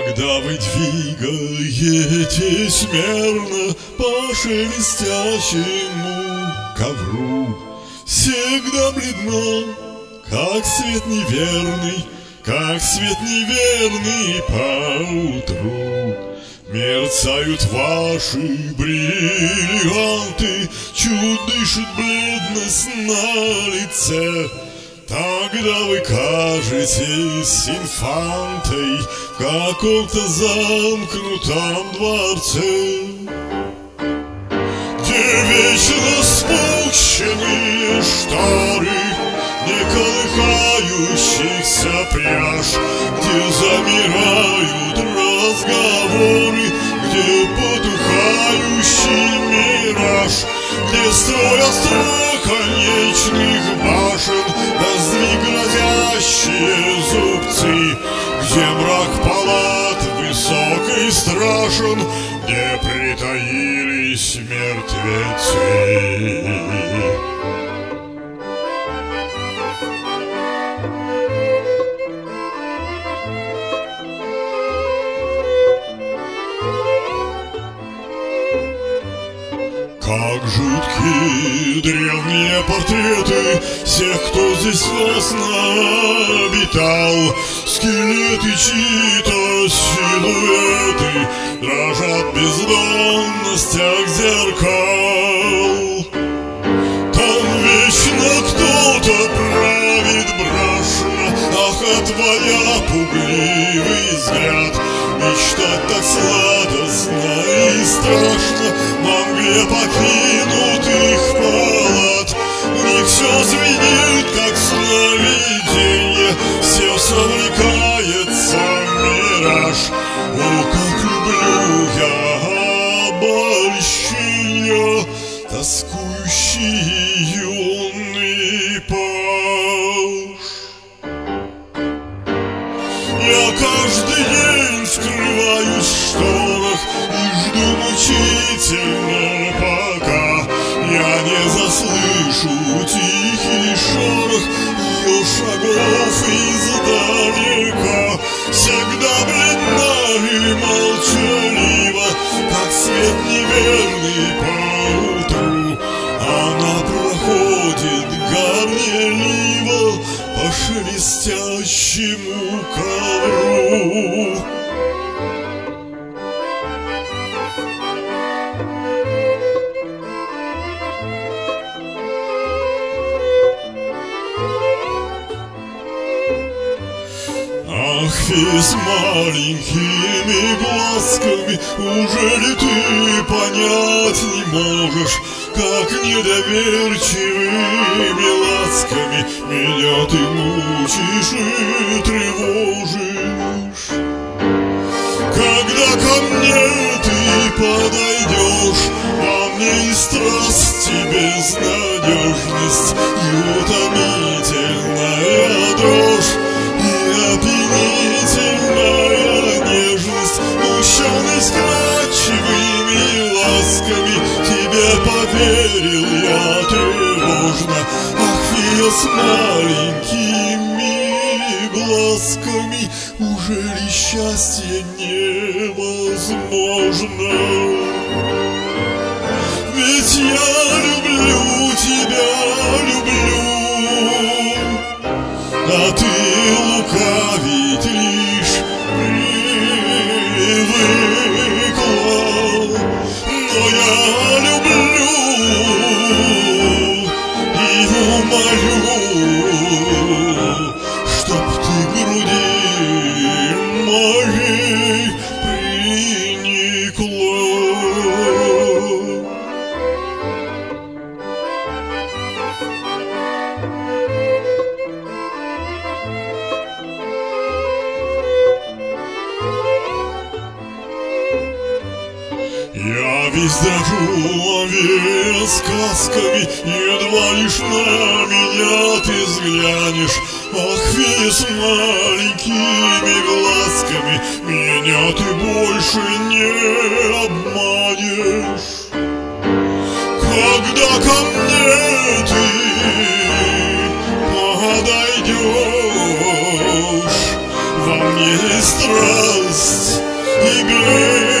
Когда вы двигаетесь мерно по шелестящему ковру, всегда бледно, как свет неверный, поутру. Мерцают ваши бриллианты, чуть дышит бледность на лице. Тогда вы кажетесь инфантой в каком-то замкнутом дворце, где вечно спущенные шторы, не колыхающихся пряж, где замирают разговоры, где потухающий мираж, где строй остроконечных башен, раздвиг грозящие зубцы, где мрак палат высок и страшен, где притаились мертвецы. Как жуткие древние портреты всех, кто здесь властно обитал, скелеты чьи-то силуэты дрожат в бездонностях зеркал. Там вечно кто-то правит брашно, ах, а твоя пугливый взгляд. Мечтать так сладостно и страшно во мгле покинутых палат. В них все звенит, как сновиденье, все совлекается мираж. О, как люблю я обольщения, тоскующий юный паж. Я каждый день скрываюсь в шторах и жду мучительно, пока я не заслышу тихий шорох ее шагов издалека. Всегда бледна и молчалива, как свет неверный поутру. Она проходит горнеливо по шелестящему ковру. Ах, фея с маленькими глазками, ужели ты понять не можешь, как недоверчивыми ласками меня ты мучишь и тревожишь? Когда ко мне ты подойдешь, во мне и страсть, и безнадежность, и утомительная дрожь, опьянительная нежность, смущенный скрадчивыми ласками, тебе поверил я тревожно. Ах, фея с маленькими глазками, ужели счастье невозможно? Ведь я люблю тебя, люблю, а ты лукавить лишь привыкла. Но я люблю и умолю, чтоб ты груди моей приникла. Я весь дрожу, овеян сказками, едва лишь на меня ты взглянешь. Ах, фея с маленькими глазками, меня ты больше не обманешь. Когда ко мне ты подойдешь, во мне страсть и грех.